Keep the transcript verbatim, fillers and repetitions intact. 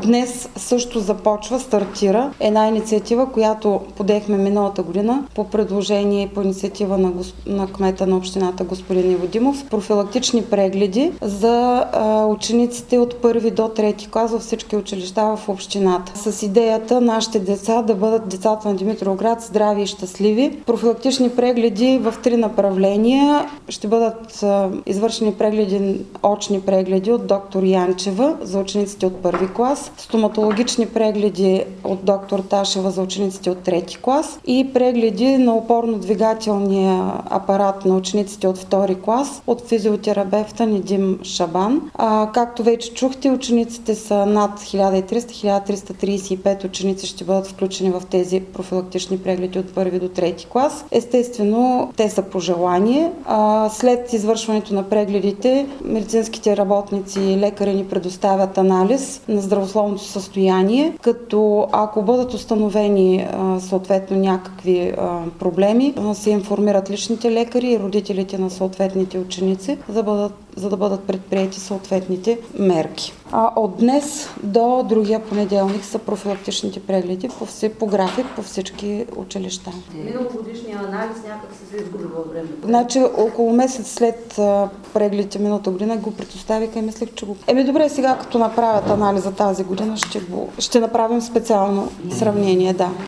Днес също започва, стартира една инициатива, която подехме миналата година по предложение и по инициатива на, госп... на кмета на общината господин Иво Димов. Профилактични прегледи за а, учениците от първи до трети клас във всички училища в общината. С идеята нашите деца да бъдат децата на Димитровград здрави и щастливи. Профилактични прегледи в три направления. Ще бъдат а, извършени прегледи, очни прегледи от доктор Янчева за учениците от първи клас, стоматологични прегледи от доктор Ташева за учениците от трети клас и прегледи на опорно-двигателния апарат на учениците от втори клас от физиотерапевта Недим Шабан. А, както вече чухте, учениците са над хиляда и триста - хиляда триста тридесет и пет ученици ще бъдат включени в тези профилактични прегледи от първи до трети клас. Естествено, те са по желание. А, след извършването на прегледите, медицинските работници и лекари ни предоставят анализ на здравословното състояние, като ако бъдат установени а, съответно някакви а, проблеми, а, се информират личните лекари и родителите на съответните ученици, за да бъдат, за да бъдат предприети съответните мерки. А, от днес до другия понеделник са профилактичните прегледи по, вси, по график по всички училища. Миналогодишния анализ някак се изгуби във времето. Значи около месец след а, прегледите миналата година го предоставиха и мислех, че го... Еми добре, сега като направят анализа тази година ще, го, ще направим специално сравнение, да.